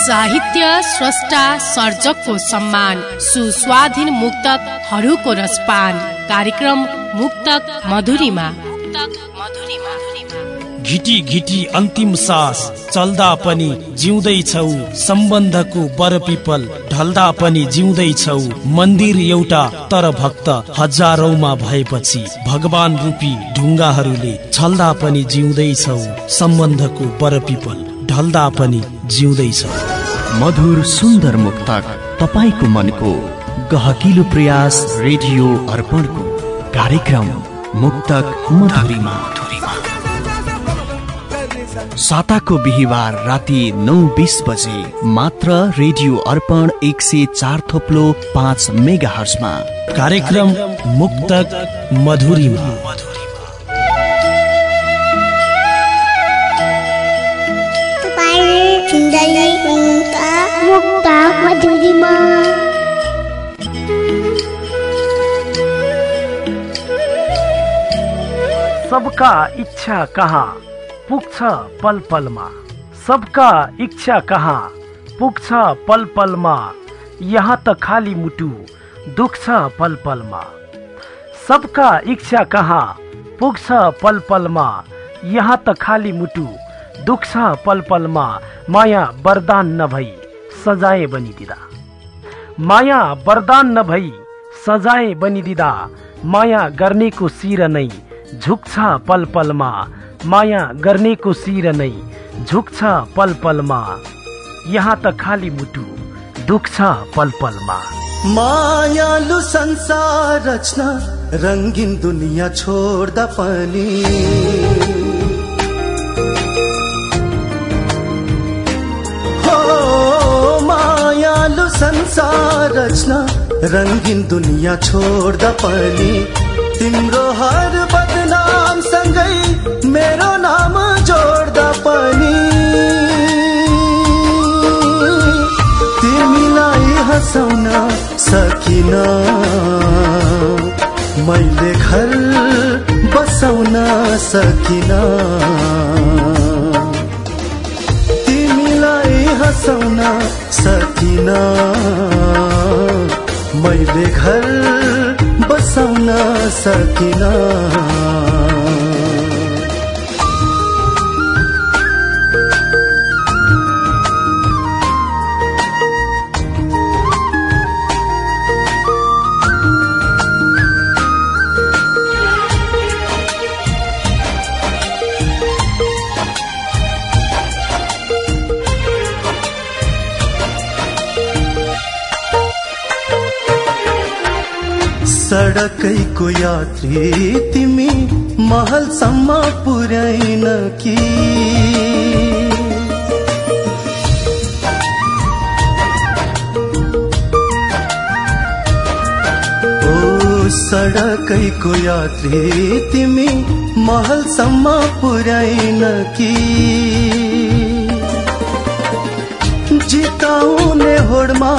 साहित्य स्रष्टा सर्जकको सम्मान, सुस्वाधीन मुक्तकहरूको रसपान। कार्यक्रम मुक्तक मधुरीमा। घिटी घिटी अन्तिम सास चल्दा पनि जिउँदैछौ, सम्बन्धको बरपिपल ढल्दा पनि जिउँदैछौ। मन्दिर एउटा तर भक्त हजारौंमा भएपछि भगवान रूपी ढुङ्गाहरूले छल्दा पनि जिउँदैछौ, सम्बन्धको बरपिपल ढल्दा पनि जिउँदैछौ। मधुर सुन्दर मुक्तक तपाईको मनको गहकिलो प्रयास रेडियो अर्पणको कार्यक्रम मुक्तक मधुरीमा। साताको बिहिबार राति 9:20 बजे मात्र रेडियो अर्पण 104.5 मेगाहर्जमा कार्यक्रम मुक्तक मधुरीमा। मुक्तक मधुरीमा। सबका इच्छा कहाँ पुग्छ पल पलमा, सबका इच्छा कहाँ पुग्छ पल पलमा, यहाँ त खाली मुटु दुख्छ पल पलमा। सबका इच्छा कहाँ पुग्छ पल पलमा, यहाँ त खाली मुटु दुख्छ पल पलमा। माया वरदान नभई सजाय बनिदिदा, माया वरदान नभई सजाय बनिदिदा, माया गर्नेको शिर नै झुक्छ पल पलमा, माया गर्नेको शिर नै झुक्छ पल पलमा। यहाँ त खाली मुटु दुख्छ पल पलमा। मायालु संसार रचना रंगीन दुनिया छोड्दा पनि, हो मायालु संसार रचना रंगीन दुनिया छोड्दा पनि, तिम्रो हर बदनाम सँगै मेरो नाम जोड्दा पनि, तिमीलाई हँसाउन सकिन मैले घर बसाउन सकिन, तिमीलाई हँसाउन सकिन मैले घर बसाउन सकिन। सडकैको यात्री तिमी महलसम्म पुर्याइन कि, ओ सडकैको यात्री तिमी महलसम्म पुर्याइन कि, जिताउने होडमा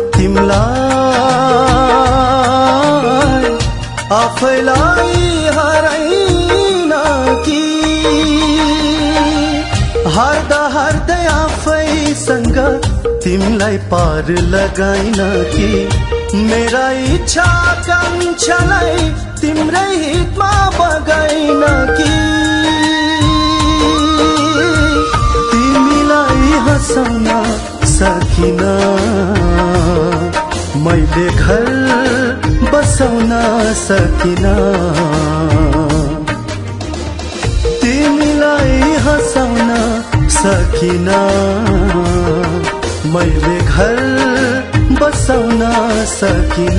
तिमलाई आफैलाई हराइन कि, हार्दा हार्दै आफैसँग तिमीलाई पार लगाइन कि, मेरा इच्छा आकांक्षालाई तिम्रै हितमा बगाइन कि, तिमीलाई हँसाउन सकिन मैले घर बसाउन सकिन, तिमीलाई हँसाउन सकिन मैले घर बसाउन सकिन।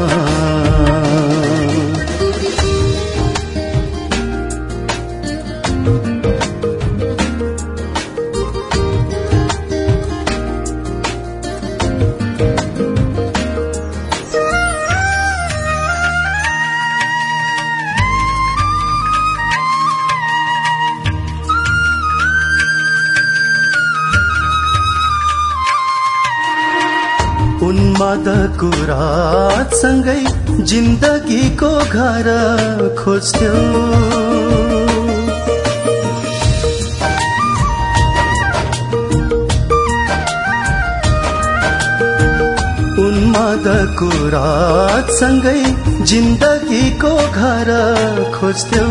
उन्मादको रातसँगै जिन्दगीको घर खोज्थ्यौ, आदको रातसँगै जिन्दगीको घर खोज्थ्यौ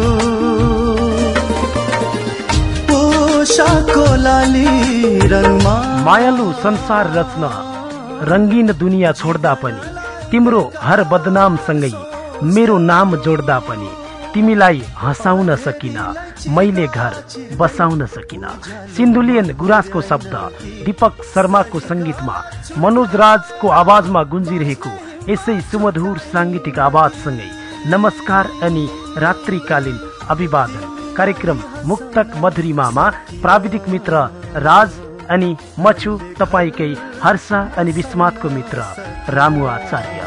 उषाको लाली रङमा मायालु संसार रच्न रंगीन दुनिया छोड्दा पनि तिम्रो हर बदनामसँगै मेरो नाम जोड्दा पनि तिमीलाई हँसाउन सकिन मैले घर बसाउन सकिन। सिन्धुलियन गुराँसको शब्द दीपक शर्माको संगीतमा मनोज राजको आवाजमा गुन्जिरहेको यसै सुमधुर सांगीतिक आवाजसँगै नमस्कार अनि रात्रिकालीन अभिवादन कार्यक्रम मुक्तक मधुरिमामा प्राविधिक मित्र राज अनि म छु तपाईकै हर्ष अनि विस्मातको मित्र रामु आचार्य।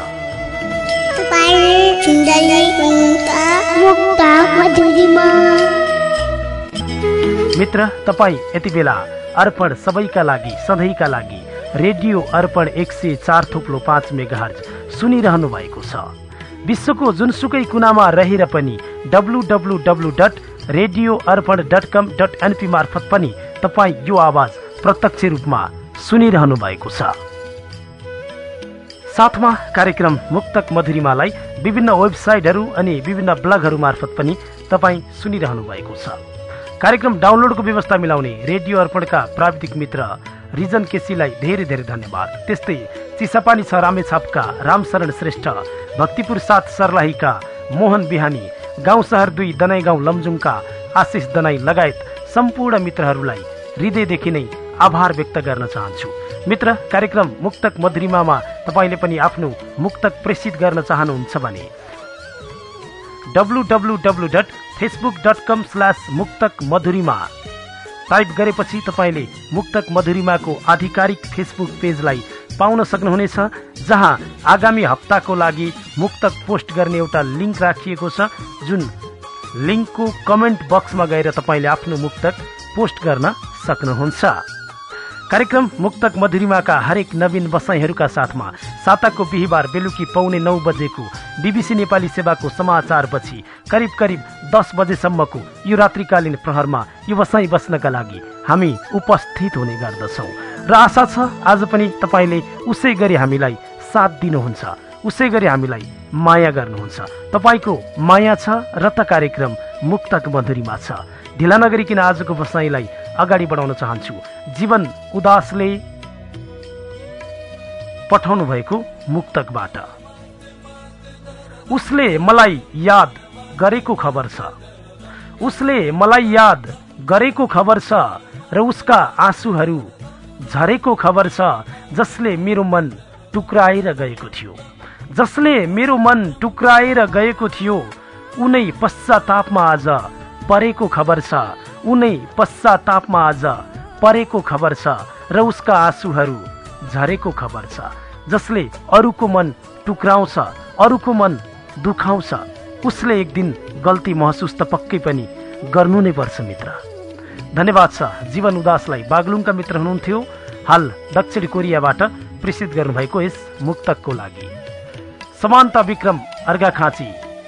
मित्र तपाईँ यति बेला अर्पण सबैका लागि सधैँका लागि रेडियो अर्पण 104.5 मेगाहर्ज सुनिरहनु भएको छ। विश्वको जुनसुकै कुनामा रहेर पनि www.radioarpan.com.np मार्फत पनि तपाईँ यो आवाज प्रत्यक्ष रूपमा सुनिरहनु भएको छ। साथमा कार्यक्रम मुक्तक मधुरिमालाई विभिन्न वेबसाइटहरू अनि विभिन्न ब्लगहरू मार्फत पनि तपाईँ सुनिरहनु भएको छ। कार्यक्रम डाउनलोडको व्यवस्था मिलाउने रेडियो अर्पणका प्राविधिक मित्र रिजन केसीलाई धेरै धेरै धन्यवाद। त्यस्तै चिसापानी छ रामेछापका रामशरण श्रेष्ठ, भक्तिपुर 7 सर्लाहीका मोहन बिहानी, गाउँ सहर 2 दनाई गाउँ लमजुङका आशिष दनाई लगायत सम्पूर्ण मित्रहरूलाई हृदयदेखि नै आभार व्यक्त गर्न चाहन्छु। मित्र कार्यक्रम मुक्तक मधुरिमामा तपाईँले पनि आफ्नो मुक्तक प्रेषित गर्न चाहनुहुन्छ भने www.facebook.com/मुक्तकमधुरिमा टाइप गरेपछि तपाईँले मुक्तक मधुरिमाको आधिकारिक फेसबुक पेजलाई पाउन सक्नुहुनेछ, जहाँ आगामी हप्ताको लागि मुक्तक पोस्ट गर्ने एउटा लिङ्क राखिएको छ, जुन लिङ्कको कमेन्ट बक्समा गएर तपाईँले आफ्नो मुक्तक पोस्ट गर्न सक्नुहुन्छ। कार्यक्रम मुक्तक मधुरिमाका हरेक नवीन बसाइहरूका साथमा साताको बिहिबार बेलुकी 8:45 बजेको बीबीसी नेपाली सेवाको समाचारपछि करिब 10 बजेसम्मको यो रात्रिकालीन प्रहरमा यो बसाइ बस्नका लागि हामी उपस्थित हुने गर्दछौँ र आशा छ आज पनि तपाईँले उसै गरी हामीलाई साथ दिनुहुन्छ, उसै गरी हामीलाई माया गर्नुहुन्छ। तपाईँको माया छ र त कार्यक्रम मुक्तक मधुरिमा छ। ढिला नगरिकन आजको बसाइलाई अगाडि बढाउन चाहन्छु। जीवन उदासले पठाउनु भएको मुक्तकबाट। उसले मलाई याद गरेको खबर छ, उसले मलाई याद गरेको खबर छ र उसका आँसुहरू झरेको खबर छ, जसले मेरो मन टुक्राएर गएको थियो, जसले मेरो मन टुक्राएर गएको थियो। उनै पश्चातापमा आज परेको खबर छ, उनै पश्चातापमा आज परेको खबर छ र उसका आँसुहरू झरेको खबर छ, जसले अरूको मन टुक्राउँछ, अरूको मन दुखाउँछ। उसले एक दिन गल्ती महसुस त पक्कै पनि गर्नु नै पर्छ मित्र। धन्यवाद छ जीवन उदासलाई। बागलुङका मित्र हुनुहुन्थ्यो, हाल दक्षिण कोरियाबाट प्रेषित गर्नुभएको यस मुक्तकको लागि। समान्ता विक्रम अर्घाखाँची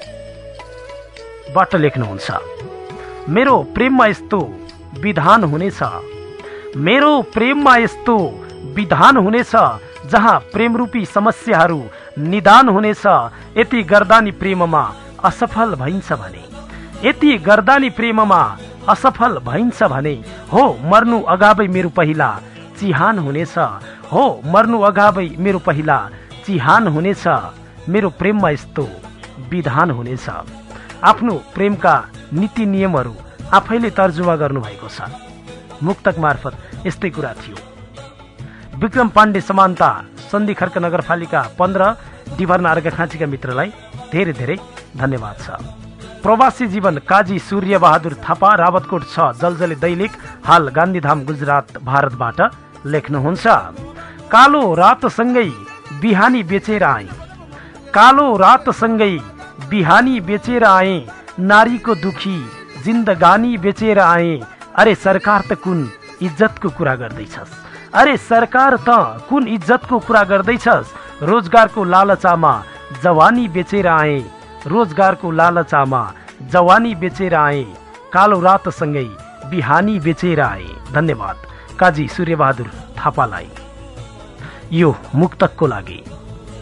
बाट लेख्नुहुन्छ, मेरो प्रेममा यस्तो विधान हुनेछ, मेरो प्रेममा यस्तो विधान हुनेछ, जहाँ प्रेमरूपी समस्याहरू निदान हुनेछ। यति गर्दानी प्रेममा असफल भइन्छ भने, यति गर्दानी प्रेममा असफल भइन्छ भने, हो मर्नु अगावै मेरो पहिला चिहान हुनेछ, हो मर्नु अगावै मेरो पहिला चिहान हुनेछ। मेरो प्रेममा यस्तो विधान हुनेछ। आफ्नो प्रेमका नीति नियमहरू आफैले तर्जुमा गर्नुभएको छ। मुक्तक मार्फत यस्तै कुरा थियो। विक्रम पाण्डे समान्ता सन्धि खर्क नगरपालिका 15 डिभर्ना अर्घाखाँचीका मित्रलाई धेरै धेरै धन्यवाद छ। प्रवासी जीवन काजी सूर्य बहादुर थापा रावतकोट 6 जलजले दैलेख, हाल गान्धीधाम गुजरात भारतबाट लेख्नुहुन्छ, कालो रातसँगै बिहानी बेचेर आए, कालो रातसँगै बिहानी बेचेर आए, नारीको दुखी जिन्दगानी बेचेर आए। अरे सरकार त कुन इज्जतको कुरा गर्दैछस्, अरे सरकार त कुन इज्जतको कुरा गर्दैछस्। रोजगारको लालचामा जवानी बेचेर आए, रोजगारको लालचामा जवानी बेचेर आए, कालो रातसँगै बिहानी बेचेर आए। धन्यवाद काजी सूर्यबहादुर थापालाई यो मुक्तकको लागि।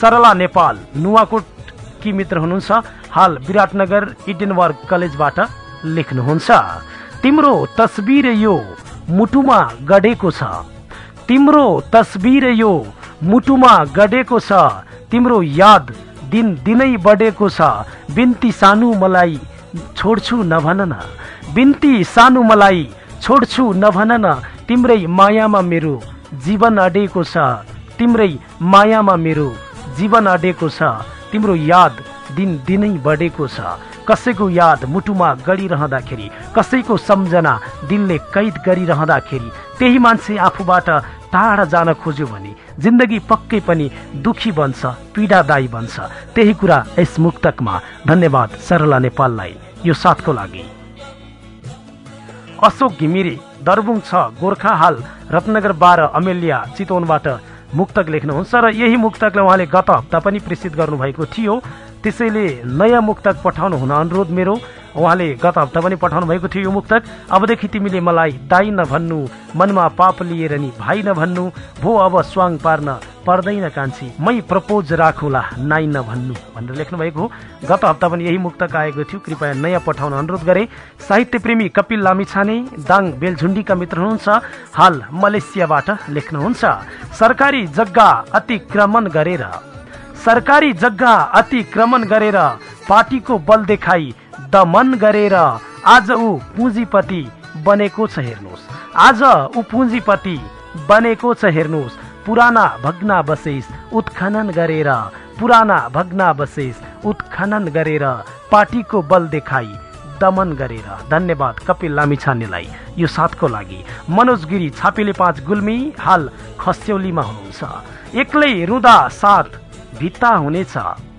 सरला नेपाल नुवाकोट की मित्र हुनुहुन्छ, हाल विराटनगर इडेनबर्ग कलेजबाट लेख्नुहुन्छ। तिम्रो तस्बिर यो मुटुमा गडेको छ, तिम्रो तस्बिर यो मुटुमा गडेको छ, तिम्रो याद दिन दिनै बढेको छ। बिन्ती सानो मलाई छोड्छु नभन न, बिन्ती सानो मलाई छोड्छु नभन न, तिम्रै मायामा मेरो जीवन अडेको छ, तिम्रै मायामा मेरो जीवन अडेको छ। तिम्रो याद दिन दिनै बढेको छ। कसैको याद मुटुमा गडिरहँदाखेरि, कसैको सम्झना दिलले कैद गरिरहँदाखेरि त्यही मान्छे आफूबाट टाढा जान खोज्यो भने जिन्दगी पक्कै पनि दुखी बन्छ, पीडादायी बन्छ। त्यही कुरा यस मुक्तकमा। धन्यवाद सरला नेपाललाई यो साथको लागि। अशोक घिमिरे दरबुङ 6 गोर्खा, हाल रत्नगर 12 अमेलिया चितवनबाट मुक्तक लेख्नुहुन्छ र यही मुक्तकलाई उहाँले गत हप्ता पनि प्रेषित गर्नुभएको थियो। त्यसैले नयाँ मुक्तक पठाउनु हुन अनुरोध मेरो। उहाँले गत हप्ता पनि पठाउनु भएको थियो यो मुक्तक। अबदेखि तिमीले मलाई दाई नभन्नु, मनमा पाप लिएर नि भाइ नभन्नु, भो अब स्वाङ पार्न पर्दैन कान्छी, मै प्रपोज राखुला नाइ नभन्नु भनेर लेख्नु भएको हो। गत हप्ता पनि यही मुक्तक आएको थियो। कृपया नयाँ पठाउन अनुरोध गरे। साहित्य प्रेमी कपिल लामिछाने दाङ बेलझुण्डीका मित्र हुनुहुन्छ, हाल मलेसियाबाट लेख्नुहुन्छ। सरकारी जग्गा अतिक्रमण गरेर, सरकारी जग्गा अतिक्रमण गरेर, पार्टीको बल देखाई दमन गरेर, आज ऊ पुँजीपति बनेको छ हेर्नुहोस्, आज ऊ पुँजीपति बनेको छ हेर्नुहोस्। पुराना भग्नावशेष उत्खनन गरेर, पुराना भग्नावशेष उत्खनन गरेर, पार्टीको बल देखाई दमन गरेर। धन्यवाद कपिल लामिछानेलाई यो साथको लागि। मनोज गिरी छापेले 5 गुल्मी, हाल खस्यौलीमा हुनुहुन्छ। एक्लै रुँदा साथ भित्ता हुनेछ,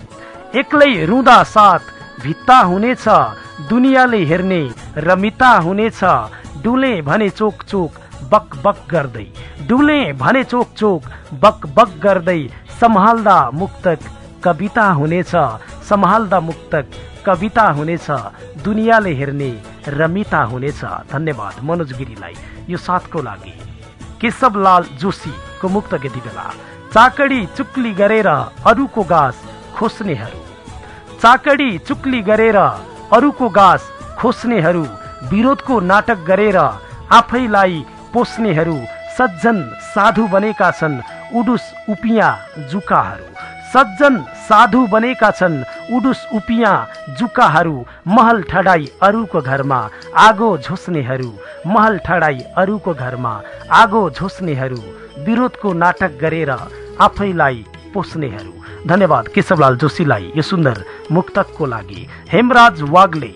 एक्लै रुँदा साथ भित्ता हुनेछ, दुनियाँले हेर्ने रमिता हुनेछ। डुले भने चोक चोक बक बक गर्दै, डुले भने चोक चोक बक बक गर्दै, सम्हाल्दा मुक्तक कविता हुनेछ, सम्हाल्दा मुक्तक कविता हुनेछ, दुनियाँले हेर्ने रमिता हुनेछ। धन्यवाद मनोज गिरीलाई यो साथको लागि। केशवलाल जोशीको मुक्तक यति बेला। चाकडी चुक्ली गरेर अरूको गाँस खोस्नेहरू, चाकडी चुक्ली गरेर अरूको गाँस खोस्नेहरू, विरोधको नाटक गरेर आफैलाई पोस्नेहरू, सज्जन साधु बनेका छन् उडुस उपियाँ जुकाहरू, सज्जन साधु बनेका छन् उडुस उपियाँ जुकाहरू। महल ठडाई अरूको घरमा आगो झोस्नेहरू, महल ठडाई अरूको घरमा आगो झोस्नेहरू, विरोधको नाटक गरेर आफैलाई पोस्नेहरू। धन्यवाद केशवलाल जोशीलाई यो सुन्दर मुक्तकको लागि। हेमराज वाग्ले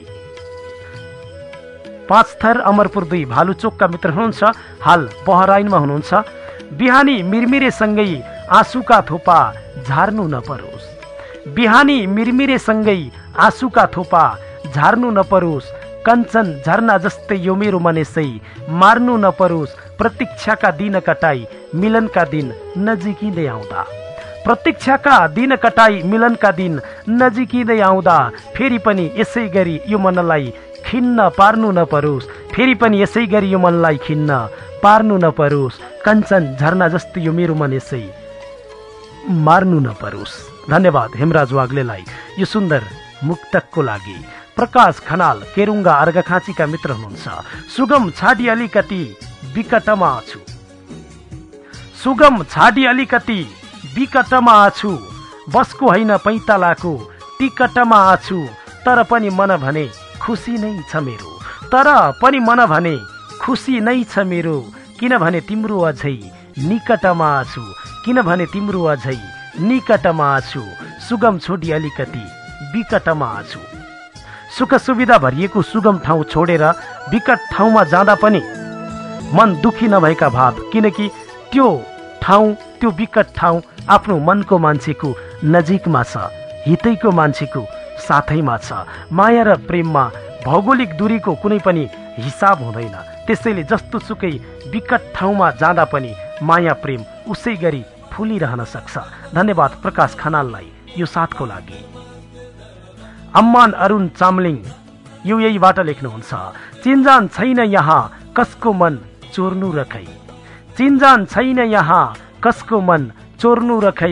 5 थर अमरपुर 2 भालुचोकका मित्र हुनुहुन्छ, हाल बहराइनमा हुनुहुन्छ। बिहानी मिरमिरेसँगै आँसुका थोपा झार्नु नपरोस्, बिहानी मिरमिरेसँगै आँसुका थोपा झार्नु नपरोस्, कञ्चन झरना जस्तै यो मेरो मनेसै मार्नु नपरोस्। प्रतीक्षाका दिन कटाई मिलनका दिन नजिकिँदै आउँदा, प्रतीक्षाका दिन कटाई मिलनका दिन नजिकिँदै आउँदा, फेरि पनि यसै गरी यो मनलाई खिन्न पार्नु नपरोस्, फेरि पनि यसै गरी यो मनलाई खिन्न पार्नु नपरोस्। कञ्चन झरना जस्तै यो मेरो मन यसै मार्नु नपरोस्। धन्यवाद हेमराज वाग्लेलाई यो सुन्दर मुक्तकको लागि। प्रकाश खनाल केरुङ्गा अर्घखाँचीका मित्र हुनुहुन्छ। सुगम छाडी अलिकति विकटमा छु, सुगम छाडी अलिकति विकटमा छु, बसको होइन पैतालाको टिकटमा छु, तर पनि मन भने खुसी नै छ मेरो, तर पनि मन भने खुसी नै छ मेरो, किनभने तिम्रो अझै निकटमा छु, किनभने तिम्रो अझै निकटमा छु। सुगम छोडी अलिकति विकटमा छु। सुख सुविधा भरिएको सुगम ठाउँ छोडेर विकट ठाउँमा जाँदा पनि मन दुखी नभएका भाव, किनकि त्यो ठाउँ, त्यो विकट ठाउँ आफ्नो मनको मान्छेको नजिकमा छ, हितैको मान्छेको साथैमा छ। माया र प्रेममा भौगोलिक दूरीको कुनै पनि हिसाब हुँदैन, त्यसैले जस्तो सुकै विकट ठाउँमा जाँदा पनि माया प्रेम उसै गरी फुलिरहन सक्छ। धन्यवाद प्रकाश खनाललाई यो साथको लागि। अम्मान अरुण चामलिङ यो यहीबाट लेख्नुहुन्छ। चिन्जान छैन यहाँ कसको मन चोर्नु रखै, चिन्जान छैन यहाँ कसको मन चोर्नु रखै,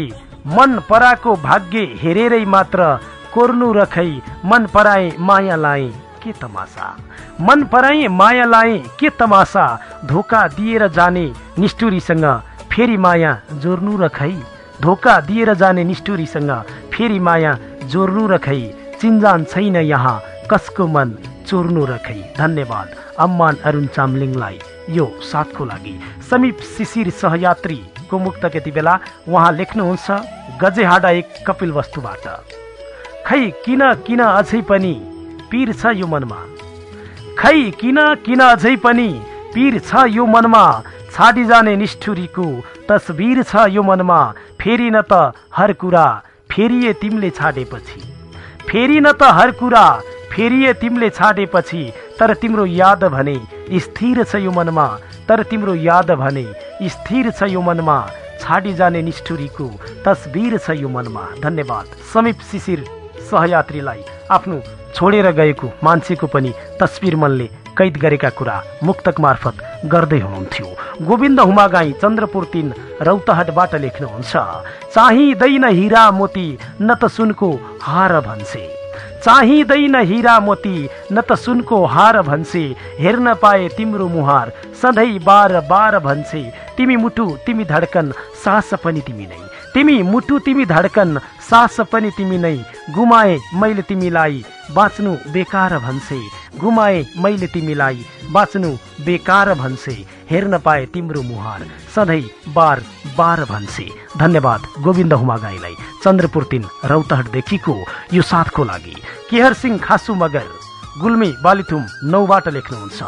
मन पराको भाग्य हेरेरै मात्र कोर्नु रखै मन पराए माया लाए के तमासा मन पराए माया लाए के तमासा धोका दिएर जाने निष्ठुरीसँग फेरि माया जोर्नु रखै धोका दिएर जाने निष्ठुरीसँग फेरि माया जोर्नु रखै चिन्जान छैन यहाँ कसको मन चोर्नु रखै। धन्यवाद अम्मान अरुण चामलिङलाई यो साथको लागि। समीप शिशिर सहयात्रीको मुक्तक यति बेला उहाँ लेख्नुहुन्छ गजेहाडा एक कपिल वस्तुबाट। खै किन किन अझै पनि पीर छ यो मनमा, खै किन किन अझै पनि पीर छ यो मनमा, छाडी जाने निष्ठुरीको तस्बिर छ यो मनमा, फेरि न त हर कुरा फेरिए तिमीले छाडेपछि, फेरि न त हर कुरा फेरिए तिमीले छाडेपछि, तर तिम्रो याद भने स्थिर छ यो मनमा, तर तिम्रो याद भने स्थिर छ यो मनमा, छाडी जाने निष्ठुरीको तस्बिर छ यो मनमा। धन्यवाद समीप शिशिर सहयात्रीलाई आफ्नो छोडेर गएको मान्छेको पनि तस्बिर मनले कैद गरेका कुरा मुक्तक मार्फत गर्दै हुनुहुन्थ्यो। गोविन्द हुमागाई चन्द्रपुर 3 रौतहटबाट लेख्नुहुन्छ चाहिँदैन हिरा मोती न त सुनको हार भन्छे, चाहिँदैन हिरा मोती न त सुनको हार भन्छे, हेर्न पाए तिम्रो मुहार सधैँ बार बार भन्छे, तिमी मुटु तिमी धड्कन सास पनि तिमी नै, तिमी मुटु तिमी धड्कन सास पनि तिमी नै, गुमाए मैले तिमीलाई बाँच्नु बेकार भन्छे, गुमाए मैले तिमीलाई बाँच्नु बेकार भन्छे, हेर्न पाए तिम्रो मुहार सधैँ बार बार भन्छे। धन्यवाद गोविन्द हुमागाईलाई चन्द्रपुर 3 रौतहटदेखिको यो साथको लागि। केहर सिंह खासु मगर गुल्मी बालिथुम 9बाट लेख्नुहुन्छ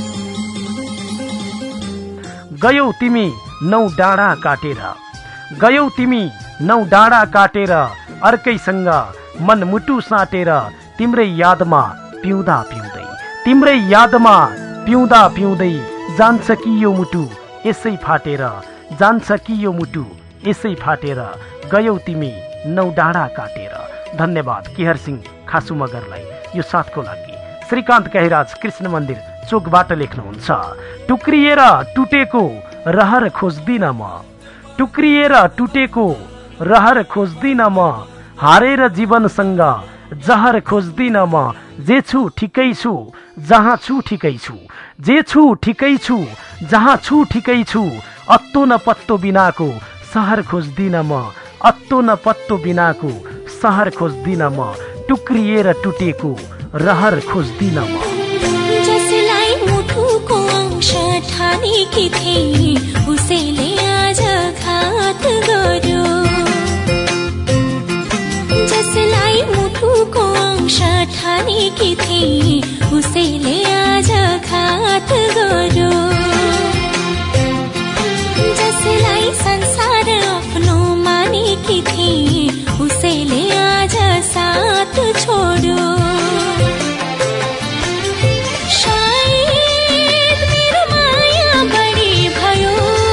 गयौ तिमी 9 डाँडा काटेर, गयौ तिमी 9 डाँडा काटेर, अर्कैसँग मन मुटु साटेर, तिम्रै यादमा पिउँदा पिउँदै, तिम्रै यादमा पिउँदा पिउँदै, जान्छ कि यो मुटु यसै फाटेर, जान्छ कि यो मुटु यसै फाटेर, गयौ तिमी 9 डाँडा काटेर। धन्यवाद केहर सिंह खासु मगरलाई यो साथको लागि। श्रीकान्त कहिराज कृष्ण मन्दिर चोकबाट लेख्नुहुन्छ टुक्रिएर टुटेको रहर खोज्दिन म, टुक्रिएर टुटेको रहर खोज्दिन म, हारेर जीवनसँग जहर खोज्दिन म, जे छु ठिकै छु जहाँ छु ठिकै छु, जे छु ठिकै छु जहाँ छु ठिकै छु, अत्तो न पत्तो बिनाको सहर खोज्दिन म, अत्तो न पत्तो बिनाको सहर खोज्दिन म, टुक्रिएर टुटेको रहर खोज्दिन म। जसलाई मुठुको अंश ठानेकी थिए उसैले आज घात गर्यो, जसलाई मुठुको अंश ठानेकी थिए उसैले आज घात गर्यो, जसलाई संसार आफ्नो मानेकी थिए उसैले आज साथ छोड्यो, शायद मेरो माया बढी भयो,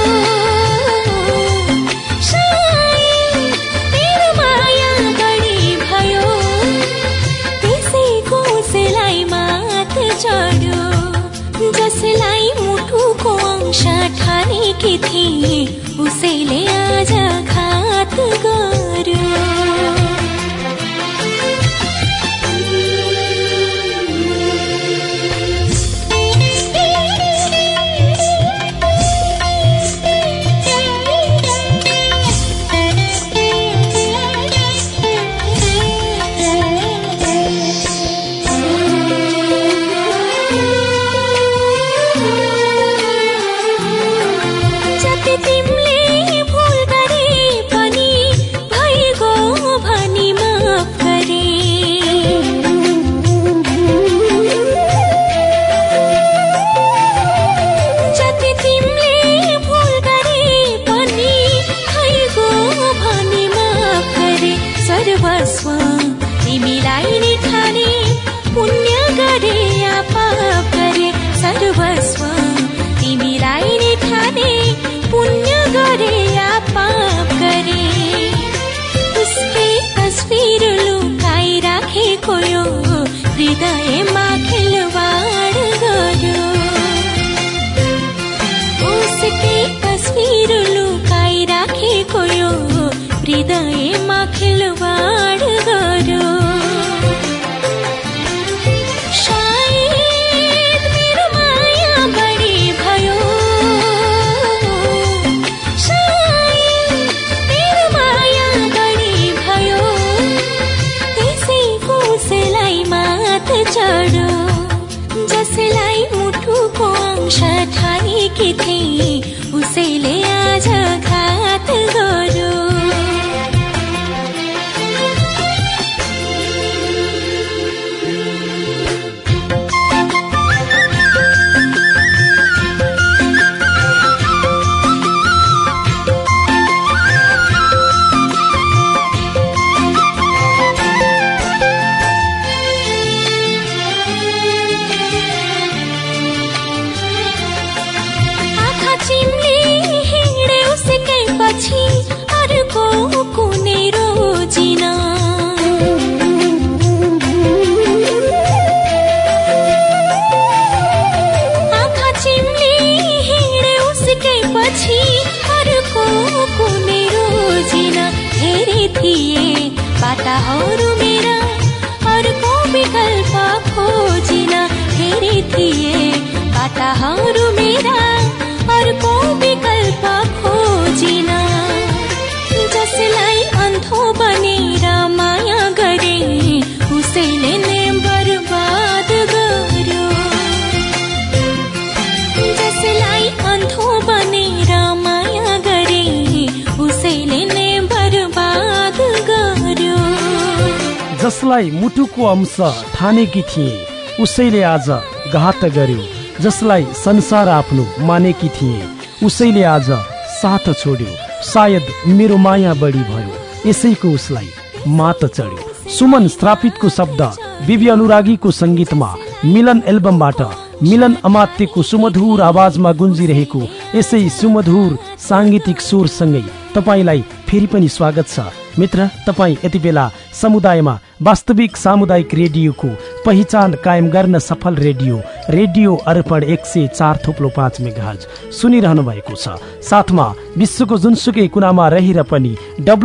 शायद मेरो माया बढी भयो, त्यसैको उसलाई मात चढ्यो, जसलाई मुठुको अंश ठानेकी थिए उसैले आज घात गर्यो। हृदयमा खेलवाड गर्यो, उसकै तस्बिर लुकाइ राखेको यो हृदयमा खेलवाड गर्यो। सायद मेरो माया बढी भयो, सायद मेरो माया बढी भयो, त्यसैको उसलाई मात चढ्यो। जसलाई मुटुको अंश ठानेकी थिए उसैले आज घात गर्यो। अर्को कुनै रोजिन आँखा चिम्ले हिँडे उसकै पछि, अर्को कुनै रोजिन। धेरै थिए बाटाहरू मेरा, अर्को विकल्प खोजिन। धेरै थिए बाटाहरू मेरा, अर्को विकल्प खोजिन। जसलाई अन्धो बनेर माया गरे उसैले नै बर्बाद गर्यो। जसलाई अन्धो बनेर माया गरे उसैले नै बर्बाद गर्यो। जसलाई मुटुको अंश ठानेकी थिए उसैले आज घात गर्यो। जसलाई संसार आफ्नो मानेकी थिए उसैले आज साथ छोड्यो। सायद मेरो माया बढी भयो, यसैको उसलाई मात चढ्यो। सुमन श्रापितको शब्द, बिबी अनुरागीको संगीतमा मिलन एल्बमबाट मिलन अमात्यको सुमधुर आवाजमा गुन्जिरहेको यसै सुमधुर सांगीतिक स्वरसँगै तपाईलाई फेरि पनि स्वागत छ। मित्र, तपाईँ यति बेला समुदायमा वास्तविक सामुदायिक रेडियोको पहिचान कायम गर्न सफल रेडियो अर्पण 104.5 मेगाहर्ज सुनिरहनु भएको छ। साथमा विश्वको जुनसुकै कुनामा रहेर पनि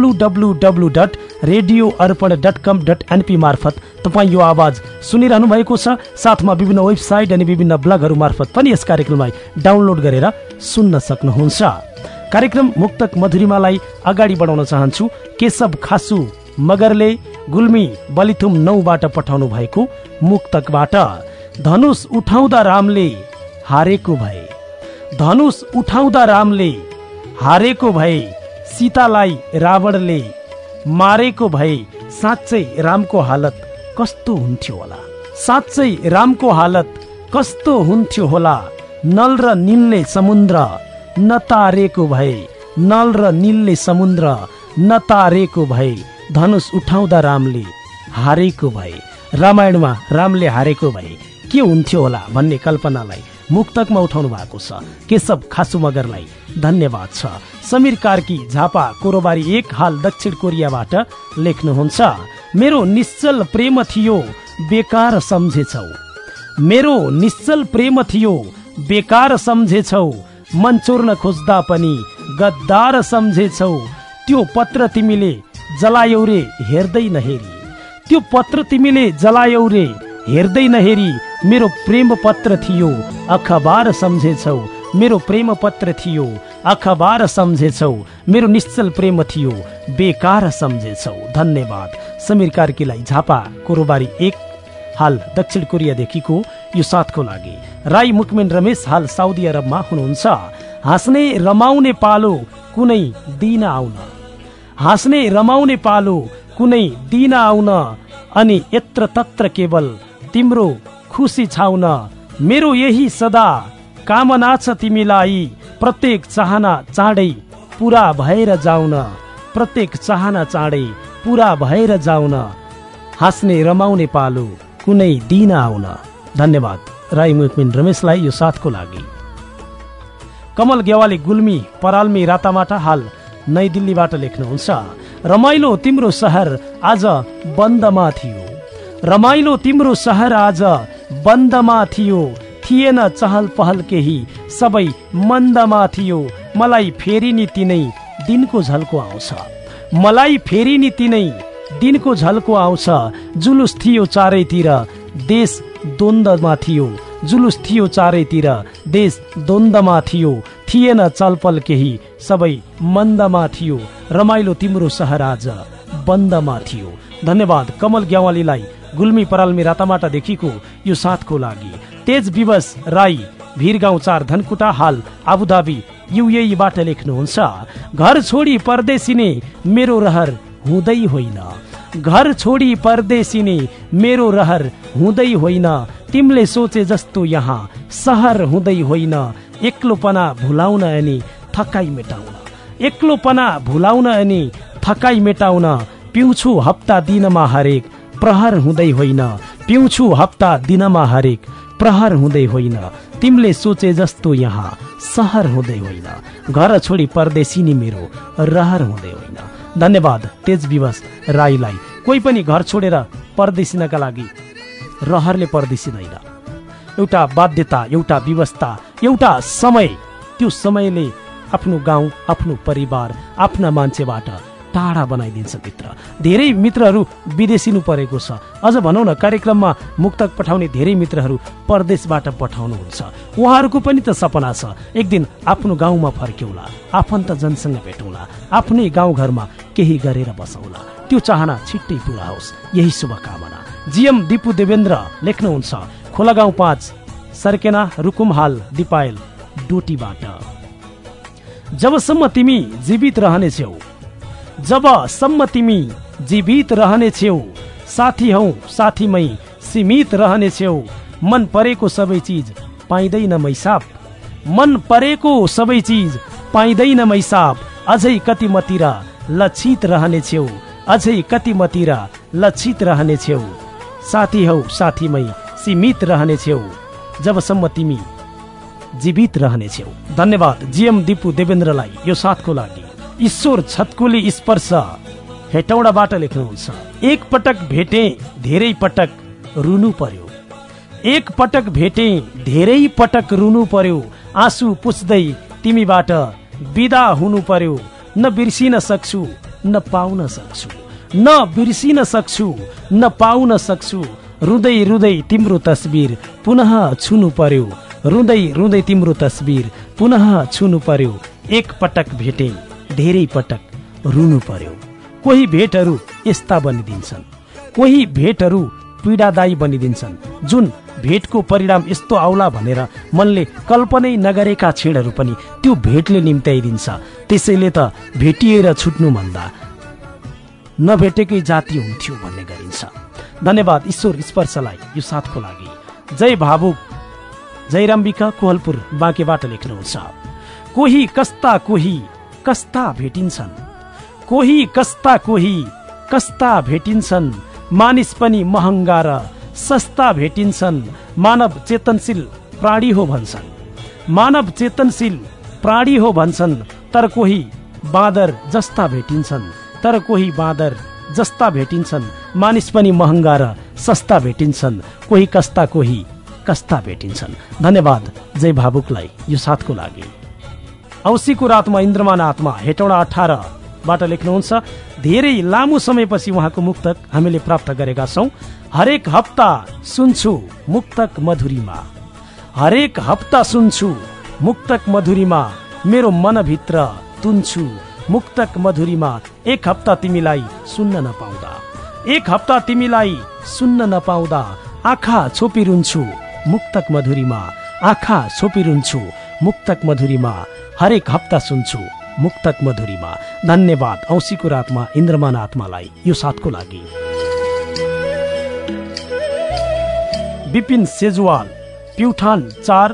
www.radioarpan.com.np मार्फत तपाईँ यो आवाज सुनिरहनु भएको छ। साथमा विभिन्न वेबसाइट अनि विभिन्न ब्लगहरू मार्फत पनि यस कार्यक्रमलाई डाउनलोड गरेर सुन्न सक्नुहुन्छ। कार्यक्रम मुक्तक मधुरिमालाई अगाडि बढाउन चाहन्छु। केशव खासु मगरले गुल्मी बलिथुम 9बाट पठाउनु भएको मुक्तकबाट। धनुष उठाउँदा रामले हारेको भए, धनुष उठाउँदा रामले हारेको भए, सीतालाई रावणले मारेको भए, साँच्चै रामको हालत कस्तो हुन्थ्यो होला, साँच्चै रामको हालत कस्तो हुन्थ्यो होला। नल र नीलले समुद्र नतारेको भए, नल र नीलले समुद्र नतारेको भए, धनुष उठाउँदा रामले हारेको भए। रामायणमा रामले हारेको भए के हुन्थ्यो होला भन्ने कल्पनालाई मुक्तकमा उठाउनु भएको छ। केशव खासु मगरलाई धन्यवाद छ। समीर कार्की झापा कोरोबारी 1 हाल दक्षिण कोरियाबाट लेख्नुहुन्छ, मेरो निश्चल प्रेम थियो बेकार सम्झेछौ, मेरो निश्चल प्रेम थियो बेकार सम्झेछौ, मन चोर्न खोज्दा पनि गद्दार सम्झेछौ। त्यो पत्र तिमीले जलायौ रे हेर्दै नहेरी, त्यो पत्र तिमीले जलायौ रे हेर्दै नहेरी, मेरो प्रेम पत्र थियो अखबार सम्झेछौ, मेरो प्रेम पत्र थियो अखबार सम्झेछौ, मेरो निश्चल प्रेम थियो बेकार सम्झेछौ। धन्यवाद समीर कार्कीलाई झापा कोरोबारी 1 हाल दक्षिण कोरियादेखिको यो साथको लागि। राई मुकमेन रमेश हाल साउदी अरबमा हुनुहुन्छ। हाँस्ने रमाउने पालो कुनै दिन आउन, हाँस्ने रमाउने पालो कुनै दिन आउन, अनि यत्र तत्र केवल तिम्रो खुसी छाउन, मेरो यही सदा कामना छ तिमीलाई, प्रत्येक चाहना चाँडै पूरा भएर जाउन, प्रत्येक चाहना चाँडै पूरा भएर जाउन, हाँस्ने रमाउने पालो कुनै दिन आउन। धन्यवाद राई मुकमिन रमेशलाई यो साथको लागि। कमल गेवाली गुल्मी पराल्मी रातामाटा हाल नयाँ दिल्लीबाट लेख्नुहुन्छ, रमाइलो तिम्रो सहर आज बन्दमा थियो, रमाइलो तिम्रो सहर आज बन्दमा थियो, थिएन चहल पहल केही सबै मन्दमा थियो, मलाई फेरि नि तिनै दिनको झल्को आउँछ, मलाई फेरि नि तिनै दिनको झल्को आउँछ। जुलुस थियो चारैतिर, देश द्वन्द्वमा थियो। जुलुस थियो चारैतिर, देश द्वन्द्वमा थियो। थिएन चलपल केही, सबै मन्दमा थियो। रमाइलो तिम्रो सहर आज बन्दमा थियो। धन्यवाद कमल ग्यावालीलाई गुल्मी पराल्मी रातामाटादेखिको यो साथको लागि। तेज विवश राई भिरगाउँ 4 धनकुटा, हाल आबुधाबी युएईबाट लेख्नुहुन्छ। घर छोडी परदेशिने मेरो रहर हुँदै होइन। घर छोडी परदेशिने मेरो रहर हुँदै होइन। तिमीले सोचे जस्तो यहाँ सहर हुँदै होइन। एक्लोपना भुलाउन अनि थकाइ मेटाउन, एक्लोपना भुलाउन अनि थकाइ मेटाउन पिउँछु हप्ता दिनमा हरेक प्रहर हुँदै होइन। पिउँछु हप्ता दिनमा हरेक प्रहर हुँदै होइन। तिमीले सोचे जस्तो यहाँ सहर हुँदै होइन। घर छोडी परदेशिनी मेरो रहर हुँदै होइन। धन्यवाद तेज विवश राईलाई। कोही पनि घर छोडेर परदेशिनका लागि रहरले परदेशिँदैन। एउटा बाध्यता, एउटा व्यवस्था, एउटा समय, त्यो समयले आफ्नो गाउँ, आफ्नो परिवार, आफ्ना मान्छेबाट टाढा बनाइदिन्छ मित्र। धेरै मित्रहरू विदेशिनु परेको छ। अझ भनौँ न, कार्यक्रममा मुक्तक पठाउने धेरै मित्रहरू परदेशबाट पठाउनुहुन्छ। उहाँहरूको पनि त सपना छ एक दिन आफ्नो गाउँमा फर्क्यौला, आफन्त जनसँग भेटौँला, आफ्नै गाउँघरमा केही गरेर बसौँला। त्यो चाहना छिट्टै पुरा होस्, यही शुभकामना। जीएम दिपु देवेन्द्र लेख्नुहुन्छ खोलागाउँ 5 सर्केना रुकुम, हाल दिपायल डोटीबाट। जबसम्म तिमी जीवित रहनेछौ, जबसम्म तिमी जीवित रहनेछौ, साथी हौ साथीमै सीमित रहनेछौ। मन परेको सबै चिज पाइँदैन मैसाब, मन परेको सबै चिज पाइँदैन मैसाब। अझै कति मतिर लक्षित रहनेछौ, अझै कति मतिर लक्षित रहनेछौ। साथी हौ साथीमै सीमित रहनेछौ, जबसम्म तिमी जीवित रहनेछौ। धन्यवाद जीएम दिपु देवेन्द्रलाई यो साथको लागि। ईश्वर छतकुली स्पर्श हेटौडाबाट लेख्नुहुन्छ एक पटक भेटे धेरै पटक रुनु पर्यो। एक पटक भेटे धेरै पटक रुनु पर्यो। आँसु पुछ्दै तिमीबाट बिदा हुनु पर्यो। न बिर्सिन सक्छु न पाउन सक्छु, न बिर्सिन सक्छु न पाउन सक्छु। रुँदै रुँदै तिम्रो तस्बिर पुनः छुनु पर्यो। रुँदै रुँदै तिम्रो तस्बिर पुनः छुनु पर्यो। एक पटक भेटे धेरै पटक रुनु पर्यो। कोही भेटहरू यस्ता बनिदिन्छन्, कोही भेटहरू पीडादायी बनिदिन्छन्। जुन भेटको परिणाम यस्तो आउला भनेर मनले कल्पनै नगरेका क्षणहरू पनि त्यो भेटले निम्त्याइदिन्छ। त्यसैले त भेटिएर छुट्नु भन्दा नभेटेकै जाति हुन्थ्यो भन्ने गरिन्छ। धन्यवाद ईश्वर स्पर्शलाई यो साथको लागि। जय भावुक जयराम्बिका कोहलपुर बाँकेबाट लेख्नुहुन्छ कोही कस्ता कोही कस्ता भेटिन्छन्, कोही कस्ता कोही कस्ता भेटिन्छन्। मानिस पनि महँगा र सस्ता भेटिन्छन्। मानव चेतनशील प्राणी हो भन्छन्, मानव चेतनशील प्राणी हो भन्छन्। तर कोही बाँदर जस्ता भेटिन्छन्, तर कोही बाँदर जस्ता भेटिन्छन्। मानिस पनि महँगा र सस्ता भेटिन्छन्। कोही कस्ता कोही कस्ता भेटिन्छन्। धन्यवाद जय भावुकलाई यो साथको लागि। औसीको रातमा इन्द्रमान आत्मा हेटौडा 18बाट लेख्नुहुन्छ धेरै लामो समयपछि उहाँको मुक्तक हामीले प्राप्त गरेका छौं। हरेक हप्ता सुन्छु मुक्तक मधुरीमा, हरेक हप्ता सुन्छु मुक्तक मधुरीमा। मेरो मनभित्र तुन्छु मुक्तक मधुरीमा। एक हप्ता तिमीलाई सुन्न नपाउँदा, एक हप्ता तिमीलाई सुन्न नपाउँदा। आँखा छोपिरुन्छु मुक्तक मधुरीमा, आँखा छोपिरुन्छु मुक्तक मधुरीमा। हरेक हप्ता सुन्छु मुक्तक मधुरीमा। धन्यवाद औसीको रातमा इन्द्रमान आत्मालाई यो साथको लागि। विपिन सेजवाल प्युठान 4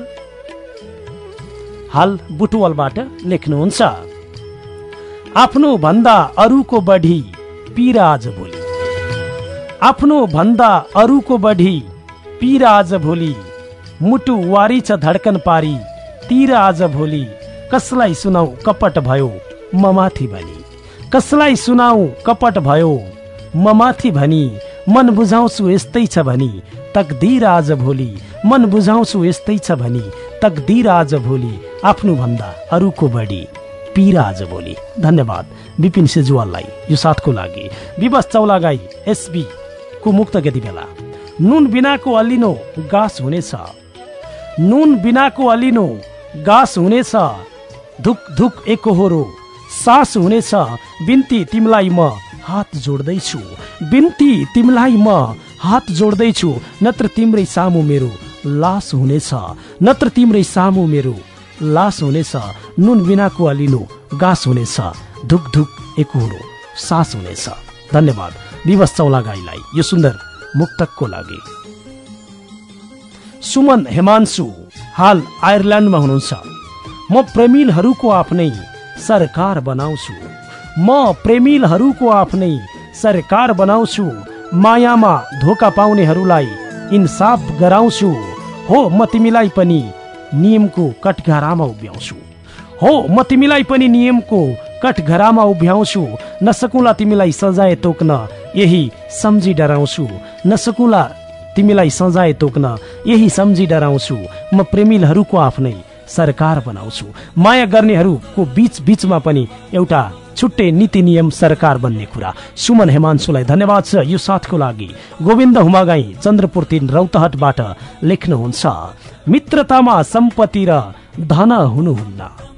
हाल बुटवलबाट लेख्नुहुन्छ आफ्नो भन्दा अरूको बढी पीरा आज भोलि, आफ्नो भन्दा अरूको बढी पीरा आज भोलि। मुटु वारी छ धड्कन पारी तीर आज भोलि। कसलाई सुनाऊ कपट भयो ममाथि भनी, कसलाई सुनाऊ कपट भयो ममाथि भनी। मन बुझाउँछु यस्तै छ भनी तकदीर आज भोलि, मन बुझाउँछु यस्तै छ भनी तकदीर आज भोलि। आफ्नो भन्दा अरूको बढी पीरा आज भोलि। धन्यवाद विपिन सेजुवाललाई यो साथको लागि। विवश चौलागाई एसबी को मुक्तक यति बेला। नुन बिनाको अलिनो गाँस हुनेछ, नुन बिनाको अलिनो गाँस हुनेछ, धुक धुक एकहोरो सास हुनेछ, बिन्ती तिमीलाई म हात जोड्दैछु, बिन्ती तिमीलाई म हात जोड्दैछु, नत्र तिम्रै सामु मेरो लास हुनेछ, नत्र तिम्रै सामु मेरो लास हुनेछ, नुन बिनाको अलिनो गाँस हुनेछ, धुक धुक एकहोरो सास हुनेछ। धन्यवाद विवश चौलागाईलाई यो सुन्दर मुक्तकको लागि। सुमन हेमान्सु हाल आयरल्यान्डमा हुनुहुन्छ। म प्रेमीलहरूको आफ्नै सरकार बनाउँछु, म प्रेमीलहरूको आफ्नै सरकार बनाउँछु, मायामा धोका पाउनेहरूलाई इन्साफ गराउँछु, हो म तिमीलाई पनि नियमको कठघरामा उभ्याउँछु, हो म तिमीलाई पनि नियमको कठघरामा उभ्याउँछु, नसकुला तिमीलाई सजाय तोक्न यही सम्झी डराउँछु, नसकुला तिमीलाई सजाय तोक्न यही सम्झी डराउँछु, म प्रेमीलहरूको आफ्नै सरकार बनाउँछु, माया गर्नेहरूको बीच बीचमा पनि एउटा छुट्टै नीति नियम सरकार बन्ने कुरा। सुमन हेमान्सुलाई धन्यवाद छ यो साथको लागि। गोविन्द हुमागाई चन्द्रपुर 3 रौतहटबाट लेख्नुहुन्छ, मित्रतामा सम्पत्ति र धन हुनुहुन्न,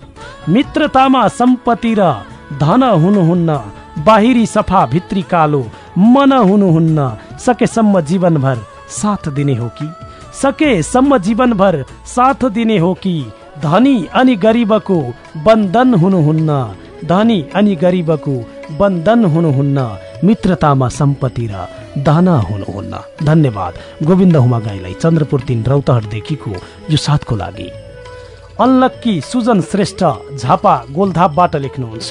मित्रतामा सम्पत्ति र धन हुनुहुन्न, बाहिरी सफा भित्री कालो मन हुनुहुन्न, सकेसम्म जीवनभर साथ दिने हो कि, सकेसम्म जीवनभर साथ दिने हो कि, धनी अनि गरिबको बन्धन हुनुहुन्न, धनी अनि गरिबको बन्धन हुनुहुन्न, मित्रतामा सम्पत्ति र धन हुनुहुन्न। धन्यवाद गोविन्द हुमागाईलाई चन्द्रपुर 3 रौतहटदेखिको यो साथको लागि। अनलक्की सुजन श्रेष्ठ झापा गोलधापबाट लेख्नुहुन्छ,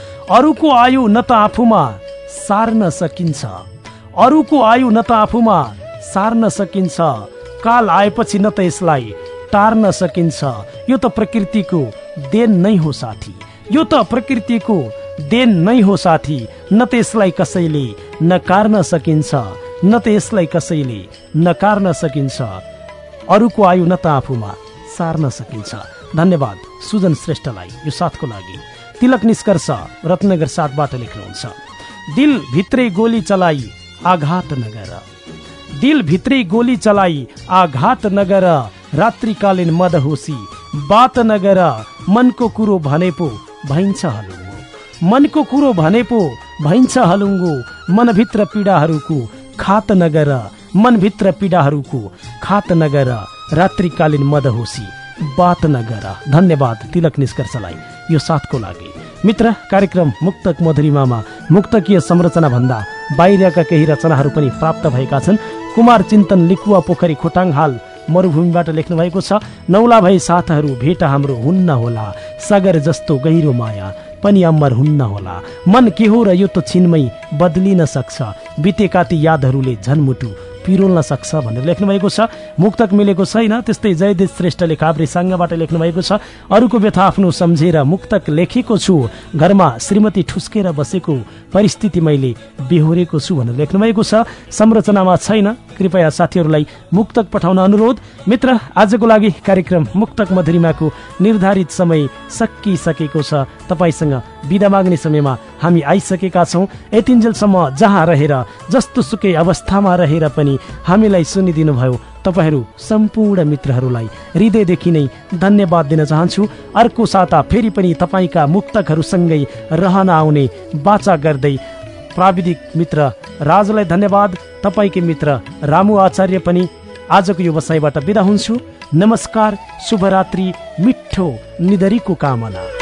अरूको आयु न त आफूमा सार्न सकिन्छ, अरूको आयु न त आफूमा सार्न सकिन्छ, काल आएपछि न त यसलाई टार्न सकिन्छ, यो त प्रकृतिको देन नै हो साथी, यो त प्रकृतिको देन नै हो साथी, न त यसलाई कसैले नकार्न सकिन्छ, न त यसलाई कसैले नकार्न सकिन्छ, अरूको आयु न त आफूमा सार्न सकिन्छ। धन्यवाद सुजन श्रेष्ठलाई यो साथको लागि। तिलक निष्कर्ष रत्नगर 7बाट लेख्नुहुन्छ, दिल भित्रै गोली चलाई आघात नगर, दिल भित्रै गोली चलाई आघात नगर, रात्रिकालीन मदहोसी बात नगर, मनको कुरो भने पो भइन्छ हलुङ्गो, मनको कुरो भने पो भइन्छ हलुङ्गो, मनभित्र पीडाहरूको खात नगर, मनभित्र पीडाहरूको खात नगर, रात्रिकालीन मदहोसी बात नगर। धन्यवाद तिलक निष्कर्षलाई यो साथको लागि। मित्र कार्यक्रम मुक्तक मधुरिमामा मुक्तकीय संरचना भन्दा बाहिरका केही रचनाहरू पनि प्राप्त भएका छन्। कुमार चिन्तन लिकुवा पोखरी खोटाङ हाल मरुभूमिबाट लेख्नु भएको छ, नौला भई साथहरू भेट हाम्रो हुन्न होला, सागर जस्तो गहिरो माया पनि अमर हुन्न होला, मन के हो र यो त छिनमै बदलिन सक्छ, बितेका ती यादहरूले झन्मुटु पिरोल्न सक्छ भनेर लेख्नु भएको छ। मुक्तक मिलेको छैन। त्यस्तै जयदेव श्रेष्ठले काभ्रे साङ्गाबाट लेख्नु भएको छ, अरूको व्यथा आफ्नो सम्झेर मुक्तक लेखेको छु, घरमा श्रीमती ठुस्केर बसेको परिस्थिति मैले बेहोरेको छु भनेर लेख्नु भएको छ। संरचनामा छैन, कृपया साथीहरूलाई मुक्तक पठाउन अनुरोध। मित्र आजको लागि कार्यक्रम मुक्तक मधुरिमाको निर्धारित समय सकिसकेको छ। तपाईसँग बिदा माग्ने समयमा हामी आइसकेका छौँ। यतिन्जेलसम्म जहाँ रहेर जस्तो सुकै अवस्थामा रहेर पनि हामीलाई सुनिदिनु भयो तपाईहरू सम्पूर्ण मित्रहरूलाई हृदयदेखि नै धन्यवाद दिन चाहन्छु। अर्को साता फेरि पनि तपाईँका मुक्तकहरूसँगै रहन आउने बाचा गर्दै प्राविधिक मित्र राजलाई धन्यवाद। तपाईँकै मित्र रामु आचार्य पनि आजको यो बसाइबाट बिदा हुन्छु। नमस्कार, शुभरात्रि, मिठो निधरीको कामना।